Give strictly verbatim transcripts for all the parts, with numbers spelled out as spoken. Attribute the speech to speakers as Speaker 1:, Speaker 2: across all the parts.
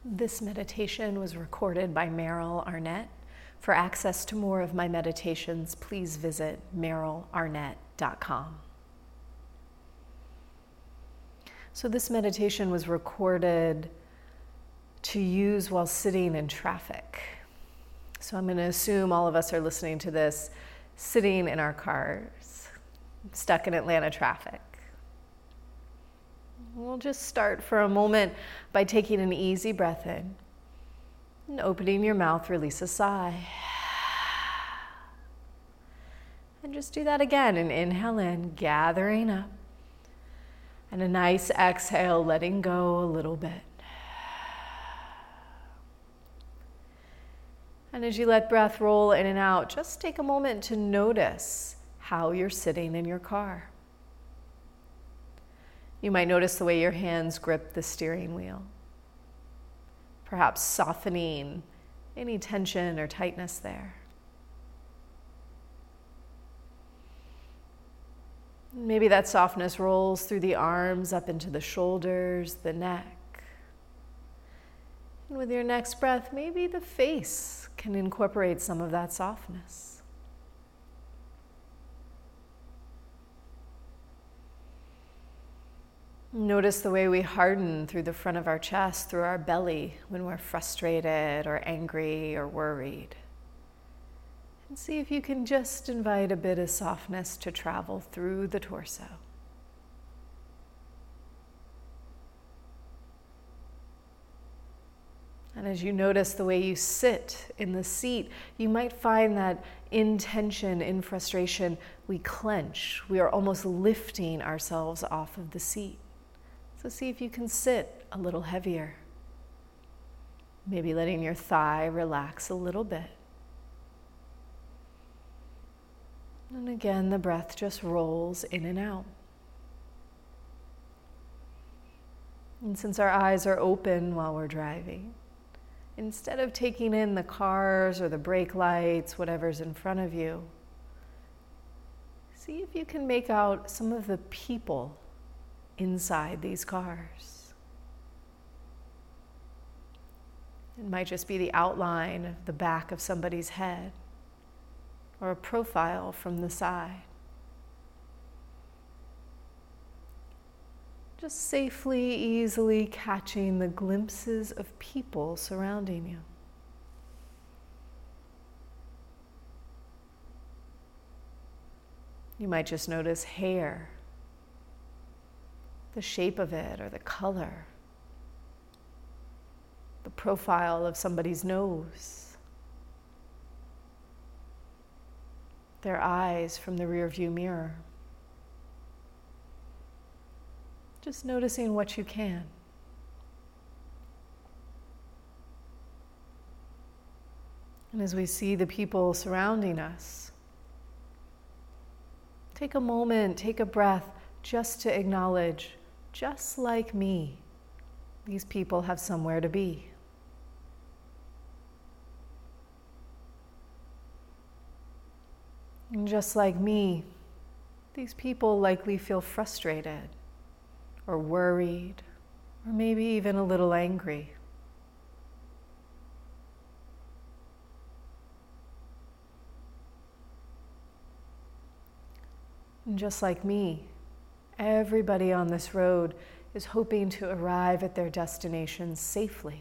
Speaker 1: This meditation was recorded by Meryl Arnett. For access to more of my meditations, please visit meryl arnett dot com. So this meditation was recorded to use while sitting in traffic. So I'm going to assume all of us are listening to this sitting in our cars, stuck in Atlanta traffic. We'll just start for a moment by taking an easy breath in and opening your mouth, release a sigh. And just do that again and inhale in, gathering up. And a nice exhale, letting go a little bit. And as you let breath roll in and out, just take a moment to notice how you're sitting in your car. You might notice the way your hands grip the steering wheel, perhaps softening any tension or tightness there. Maybe that softness rolls through the arms up into the shoulders, the neck. And with your next breath, maybe the face can incorporate some of that softness. Notice the way we harden through the front of our chest, through our belly when we're frustrated or angry or worried. And see if you can just invite a bit of softness to travel through the torso. And as you notice the way you sit in the seat, you might find that in tension, in frustration, we clench. We are almost lifting ourselves off of the seat. So see if you can sit a little heavier. Maybe letting your thigh relax a little bit. And again, the breath just rolls in and out. And since our eyes are open while we're driving, instead of taking in the cars or the brake lights, whatever's in front of you, see if you can make out some of the people inside these cars. It might just be the outline of the back of somebody's head or a profile from the side. Just safely, easily catching the glimpses of people surrounding you. You might just notice hair, the shape of it or the color, the profile of somebody's nose, their eyes from the rearview mirror. Just noticing what you can. And as we see the people surrounding us, take a moment, take a breath, just to acknowledge, just like me, these people have somewhere to be. And just like me, these people likely feel frustrated or worried, or maybe even a little angry. And just like me, everybody on this road is hoping to arrive at their destination safely.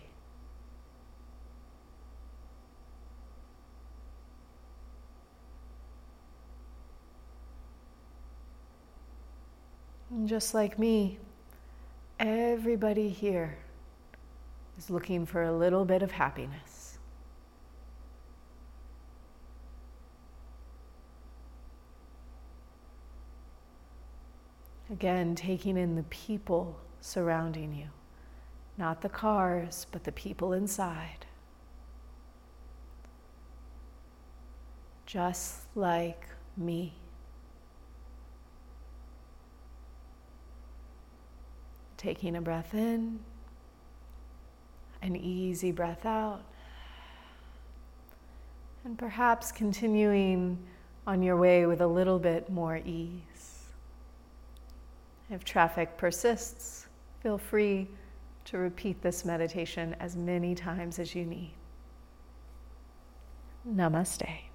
Speaker 1: And just like me, everybody here is looking for a little bit of happiness. Again, taking in the people surrounding you, not the cars, but the people inside. Just like me. Taking a breath in, an easy breath out, and perhaps continuing on your way with a little bit more ease. If traffic persists, feel free to repeat this meditation as many times as you need. Namaste.